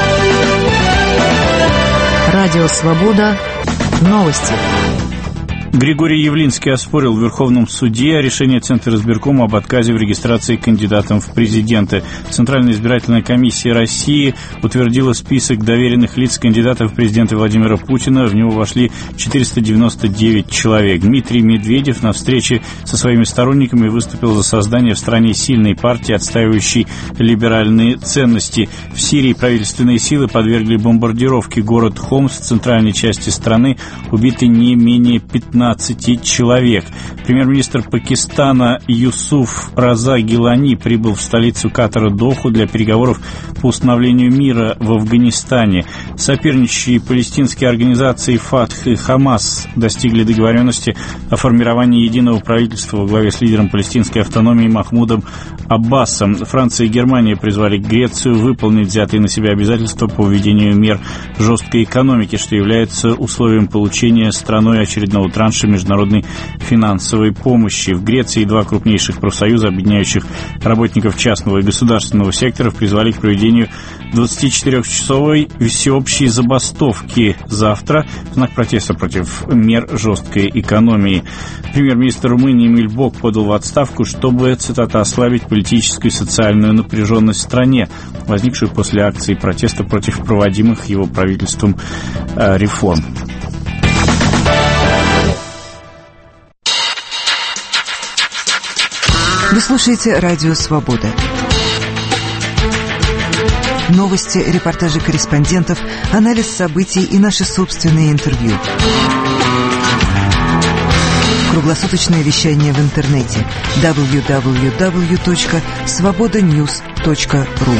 Радио «Свобода». Новости. Григорий Явлинский оспорил в Верховном суде решение Центра избиркома об отказе в регистрации кандидатом в президенты. Центральная избирательная комиссия России утвердила список доверенных лиц кандидатов в президенты Владимира Путина. В него вошли 499 человек. Дмитрий Медведев на встрече со своими сторонниками выступил за создание в стране сильной партии, отстаивающей либеральные ценности. В Сирии правительственные силы подвергли бомбардировке город Хомс в центральной части страны. Убиты не менее 15 человек. Премьер-министр Пакистана Юсуф Раза Гилани прибыл в столицу Катара Доху для переговоров по установлению мира в Афганистане. Соперничающие палестинские организации ФАТХ и Хамас достигли договоренности о формировании единого правительства во главе с лидером палестинской автономии Махмудом Аббасом. Франция и Германия призвали Грецию выполнить взятые на себя обязательства по введению мер жесткой экономики, что является условием получения страной очередного транша международной финансовой помощи. В Греции два крупнейших профсоюза, объединяющих работников частного и государственного секторов, призвали к проведению 24-часовой всеобщей забастовки завтра в знак протеста против мер жесткой экономии. Премьер-министр Румынии Эмиль Бог подал в отставку, чтобы, цитата, «ослабить политическую и социальную напряженность в стране», возникшую после акции протеста против проводимых его правительством реформ. Вы слушаете «Радио Свобода». Новости, репортажи корреспондентов, анализ событий и наши собственные интервью. Круглосуточное вещание в интернете www.svobodanews.ru.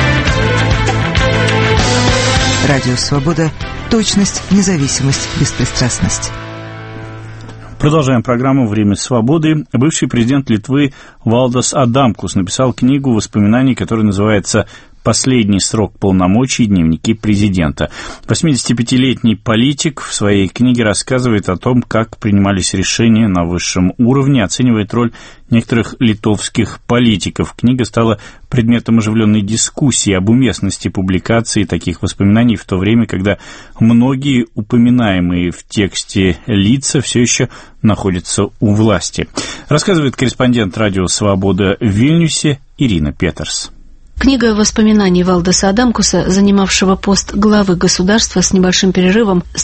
Радио Свобода. Точность, независимость, беспристрастность. Продолжаем программу «Время свободы». Бывший президент Литвы Валдас Адамкус написал книгу воспоминаний, которая называется «Последний срок полномочий. Дневники президента». 85-летний политик в своей книге рассказывает о том, как принимались решения на высшем уровне, оценивает роль некоторых литовских политиков. Книга стала предметом оживленной дискуссии об уместности публикации таких воспоминаний в то время, когда многие упоминаемые в тексте лица все еще находятся у власти. Рассказывает корреспондент «Радио Свобода» в Вильнюсе Ирина Петерс. Книга воспоминаний Валдаса Адамкуса, занимавшего пост главы государства с небольшим перерывом с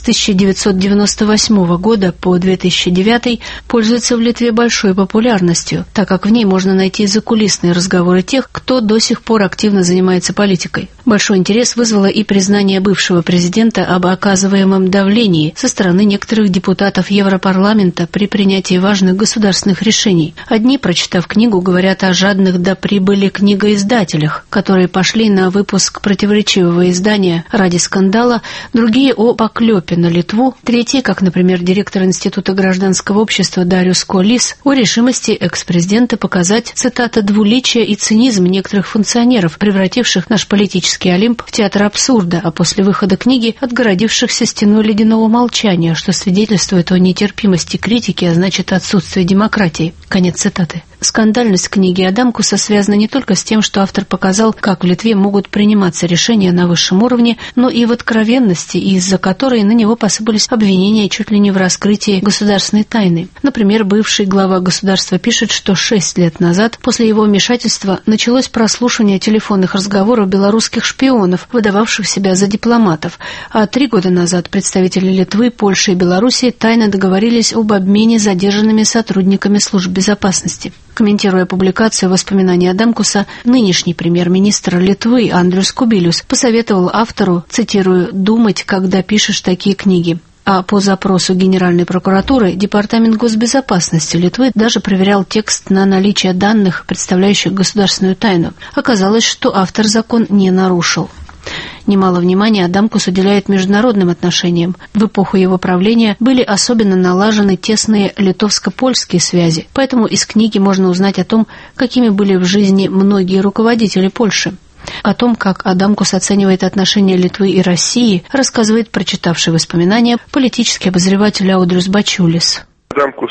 1998 года по 2009, пользуется в Литве большой популярностью, так как в ней можно найти закулисные разговоры тех, кто до сих пор активно занимается политикой. Большой интерес вызвало и признание бывшего президента об оказываемом давлении со стороны некоторых депутатов Европарламента при принятии важных государственных решений. Одни, прочитав книгу, говорят о жадных до прибыли книгоиздателях, которые пошли на выпуск противоречивого издания ради скандала, другие о поклепе на Литву, третьи, как, например, директор Института гражданского общества Дариус Колис, о решимости экс-президента показать, цитата, «двуличие и цинизм некоторых функционеров, превративших наш политический Олимп в театр абсурда, а после выхода книги отгородившихся стеной ледяного молчания, что свидетельствует о нетерпимости критики, а значит отсутствии демократии». Конец цитаты. Скандальность книги Адамкуса связана не только с тем, что автор показал, как в Литве могут приниматься решения на высшем уровне, но и в откровенности, из-за которой на него посыпались обвинения чуть ли не в раскрытии государственной тайны. Например, бывший глава государства пишет, что 6 лет назад после его вмешательства началось прослушивание телефонных разговоров белорусских шпионов, выдававших себя за дипломатов, а 3 года назад представители Литвы, Польши и Белоруссии тайно договорились об обмене задержанными сотрудниками служб безопасности. Комментируя публикацию воспоминаний Адамкуса, нынешний премьер-министр Литвы Андрюс Кубилюс посоветовал автору, цитирую, «думать, когда пишешь такие книги». А по запросу Генеральной прокуратуры Департамент госбезопасности Литвы даже проверял текст на наличие данных, представляющих государственную тайну. Оказалось, что автор закон не нарушил. Немало внимания Адамкус уделяет международным отношениям. В эпоху его правления были особенно налажены тесные литовско-польские связи, поэтому из книги можно узнать о том, какими были в жизни многие руководители Польши. О том, как Адамкус оценивает отношения Литвы и России, рассказывает прочитавший воспоминания политический обозреватель Аудриус Бачулис. Адамкус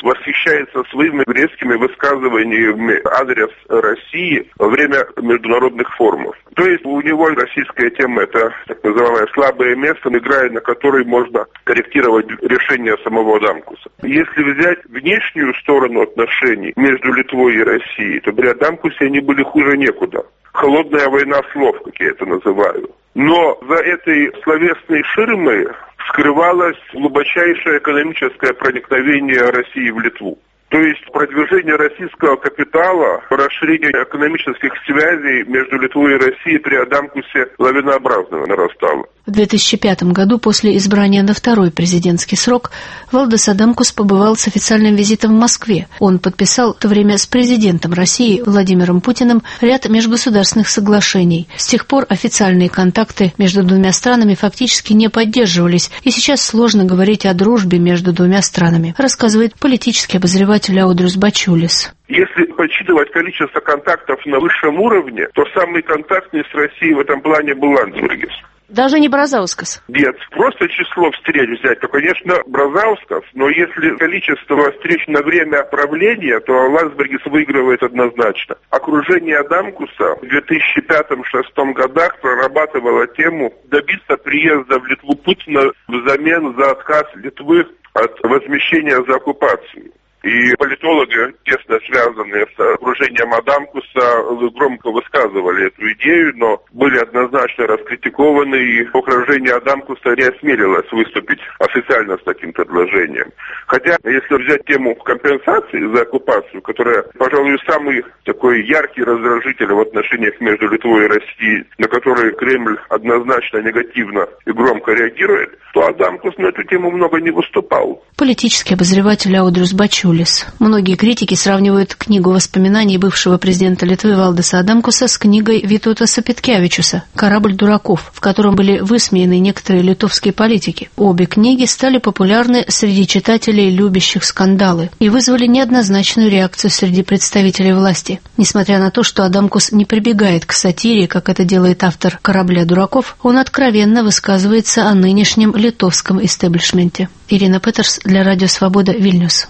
возмущается своими резкими высказываниями адрес России во время международных форумов. То есть у него российская тема – это так называемое слабое место, играя на которой можно корректировать решение самого Адамкуса. Если взять внешнюю сторону отношений между Литвой и Россией, то при Адамкусе они были хуже некуда. Холодная война слов, как я это называю. Но за этой словесной ширмой скрывалось глубочайшее экономическое проникновение России в Литву. То есть продвижение российского капитала, расширение экономических связей между Литвой и Россией при Адамкусе лавинообразно нарастало. В 2005 году, после избрания на второй президентский срок, Валдис Адамкус побывал с официальным визитом в Москве. Он подписал в то время с президентом России Владимиром Путиным ряд межгосударственных соглашений. С тех пор официальные контакты между двумя странами фактически не поддерживались, и сейчас сложно говорить о дружбе между двумя странами, рассказывает политический обозреватель Аудриус Бачулис. Если подсчитывать количество контактов на высшем уровне, то самый контактный с Россией в этом плане был Ландсбергис. Даже не Бразаускас? Нет, просто число встреч взять, то, конечно, Бразаускас, но если количество встреч на время правления, то Ландсбергис выигрывает однозначно. Окружение Адамкуса в 2005-2006 годах прорабатывало тему добиться приезда в Литву Путина взамен за отказ Литвы от возмещения за оккупацию. И политологи, тесно связанные с окружением Адамкуса, громко высказывали эту идею, но были однозначно раскритикованы, и окружение Адамкуса не осмелилось выступить официально с таким предложением. Хотя, если взять тему компенсации за оккупацию, которая, пожалуй, самый такой яркий раздражитель в отношениях между Литвой и Россией, на который Кремль однозначно негативно и громко реагирует, то Адамкус на эту тему много не выступал. Политический обозреватель Аудриус Бачулис. Многие критики сравнивают книгу воспоминаний бывшего президента Литвы Валдиса Адамкуса с книгой Витаута Петкевичуса «Корабль дураков», в котором были высмеяны некоторые литовские политики. Обе книги стали популярны среди читателей, любящих скандалы, и вызвали неоднозначную реакцию среди представителей власти. Несмотря на то, что Адамкус не прибегает к сатире, как это делает автор «Корабля дураков», он откровенно высказывается о нынешнем литовском истеблишменте. Ирина Петерс для Радио Свобода, Вильнюс.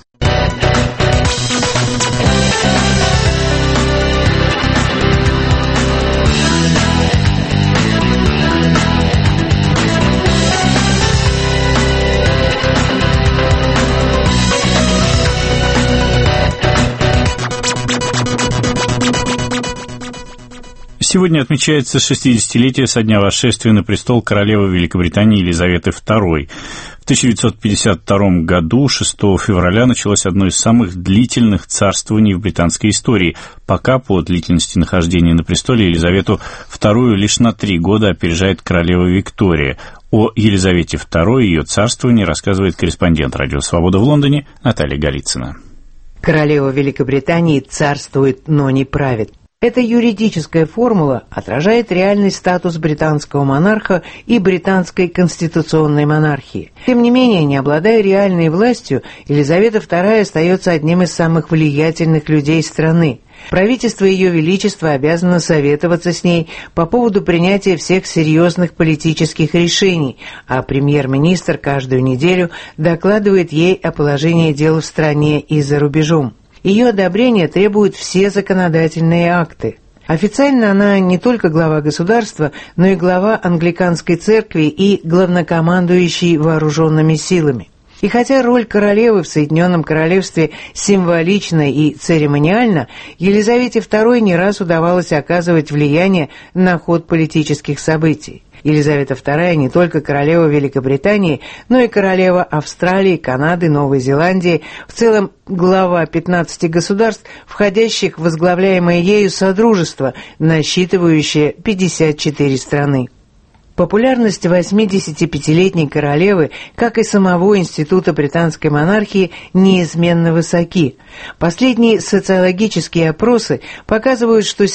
Сегодня отмечается 60-летие со дня восшествия на престол королевы Великобритании Елизаветы II. В 1952 году, 6 февраля, началось одно из самых длительных царствований в британской истории, пока по длительности нахождения на престоле Елизавету II лишь на 3 года опережает королева Виктория. О Елизавете II и ее царствовании рассказывает корреспондент «Радио Свобода» в Лондоне Наталья Голицына. Королева Великобритании царствует, но не правит. Эта юридическая формула отражает реальный статус британского монарха и британской конституционной монархии. Тем не менее, не обладая реальной властью, Елизавета II остается одним из самых влиятельных людей страны. Правительство Ее Величества обязано советоваться с ней по поводу принятия всех серьезных политических решений, а премьер-министр каждую неделю докладывает ей о положении дел в стране и за рубежом. Ее одобрение требуют все законодательные акты. Официально она не только глава государства, но и глава англиканской церкви и главнокомандующий вооруженными силами. И хотя роль королевы в Соединенном Королевстве символична и церемониальна, Елизавете II не раз удавалось оказывать влияние на ход политических событий. Елизавета II не только королева Великобритании, но и королева Австралии, Канады, Новой Зеландии, в целом глава 15 государств, входящих в возглавляемое ею Содружество, насчитывающее 54 страны. Популярность 85-летней королевы, как и самого Института британской монархии, неизменно высоки. Последние социологические опросы показывают, что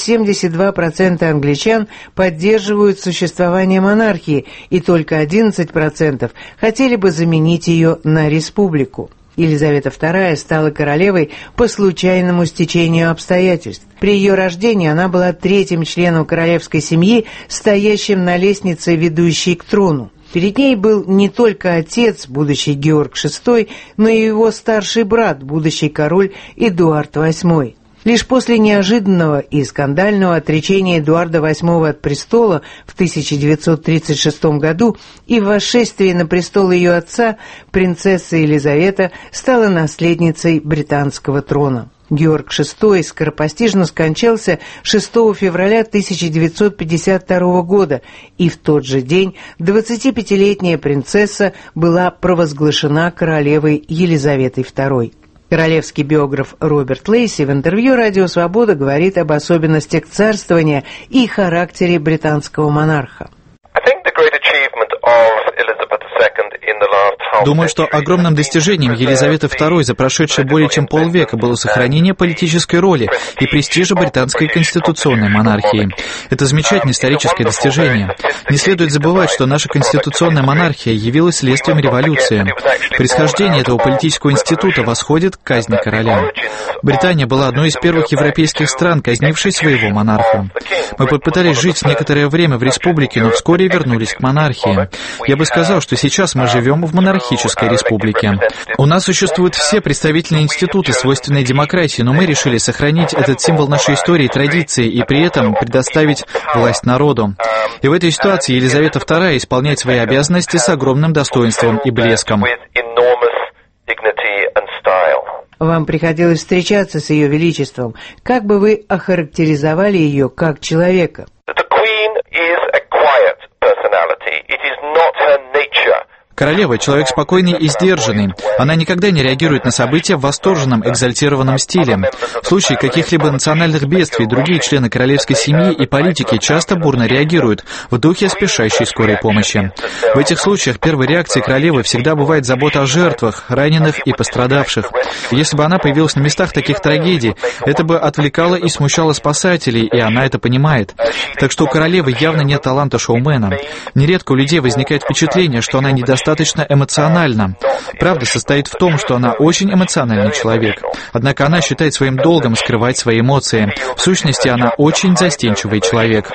72% англичан поддерживают существование монархии, и только 11% хотели бы заменить ее на республику. Елизавета II стала королевой по случайному стечению обстоятельств. При ее рождении она была 3-м членом королевской семьи, стоящим на лестнице, ведущей к трону. Перед ней был не только отец, будущий Георг VI, но и его старший брат, будущий король Эдуард VIII. Лишь после неожиданного и скандального отречения Эдуарда VIII от престола в 1936 году и восшествия на престол ее отца, принцесса Елизавета стала наследницей британского трона. Георг VI скоропостижно скончался 6 февраля 1952 года, и в тот же день 25-летняя принцесса была провозглашена королевой Елизаветой II. Королевский биограф Роберт Лейси в интервью «Радио Свобода» говорит об особенностях царствования и характере британского монарха. Думаю, что огромным достижением Елизаветы II за прошедшие более чем полвека было сохранение политической роли и престижа британской конституционной монархии. Это замечательное историческое достижение. Не следует забывать, что наша конституционная монархия явилась следствием революции. Происхождение этого политического института восходит к казни короля. Британия была одной из первых европейских стран, казнившей своего монарха. Мы попытались жить некоторое время в республике, но вскоре вернулись к монархии. Я бы сказал, что сейчас мы живем в монархической республике. У нас существуют все представительные институты, свойственные демократии, но мы решили сохранить этот символ нашей истории и традиции и при этом предоставить власть народу. И в этой ситуации Елизавета II исполняет свои обязанности с огромным достоинством и блеском. Вам приходилось встречаться с Ее Величеством. Как бы вы охарактеризовали ее как человека? Королева – человек спокойный и сдержанный. Она никогда не реагирует на события в восторженном, экзальтированном стиле. В случае каких-либо национальных бедствий другие члены королевской семьи и политики часто бурно реагируют в духе спешащей скорой помощи. В этих случаях первой реакцией королевы всегда бывает забота о жертвах, раненых и пострадавших. Если бы она появилась на местах таких трагедий, это бы отвлекало и смущало спасателей, и она это понимает. Так что у королевы явно нет таланта шоумена. Нередко у людей возникает впечатление, что она недостаточно эмоциональна. Правда состоит в том, что она очень эмоциональный человек. Однако она считает своим долгом скрывать свои эмоции. В сущности, она очень застенчивый человек.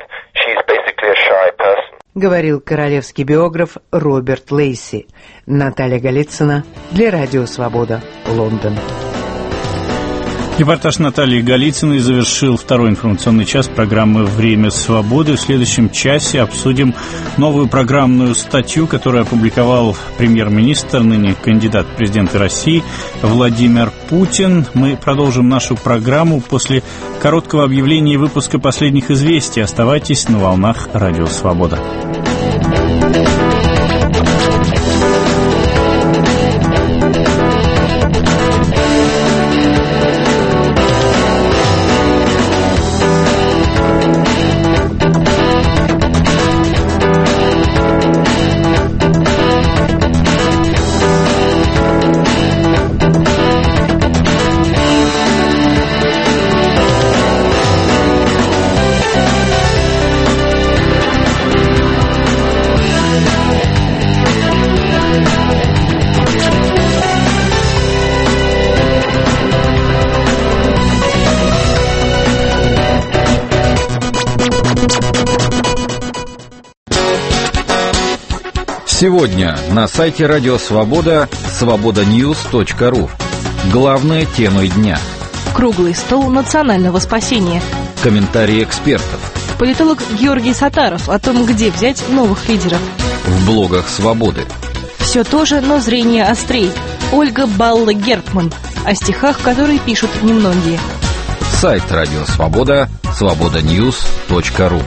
Говорил королевский биограф Роберт Лейси. Наталья Голицына для Радио Свобода, Лондон. Репортаж Натальи Голицыной завершил второй информационный час программы «Время свободы». В следующем часе обсудим новую программную статью, которую опубликовал премьер-министр, ныне кандидат в президенты России Владимир Путин. Мы продолжим нашу программу после короткого объявления и выпуска последних известий. Оставайтесь на волнах «Радио Свобода». Сегодня на сайте Радио Свобода свободаньюз.ру. Главные темы дня. Круглый стол национального спасения. Комментарии экспертов. Политолог Георгий Сатаров о том, где взять новых лидеров. В блогах Свободы. Все то же, но зрение острей. Ольга Балла-Гертман. О стихах, которые пишут немногие. Сайт Радио Свобода свободаньюз.ру.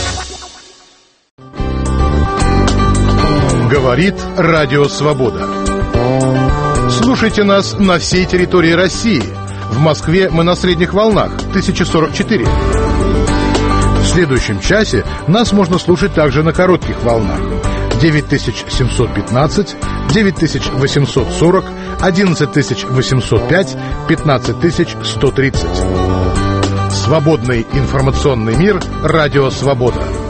Говорит Радио Свобода. Слушайте нас на всей территории России. В Москве мы на средних волнах 1044. В следующем часе нас можно слушать также на коротких волнах 9715, 9840, 11805, 15130. Свободный информационный мир. Радио Свобода.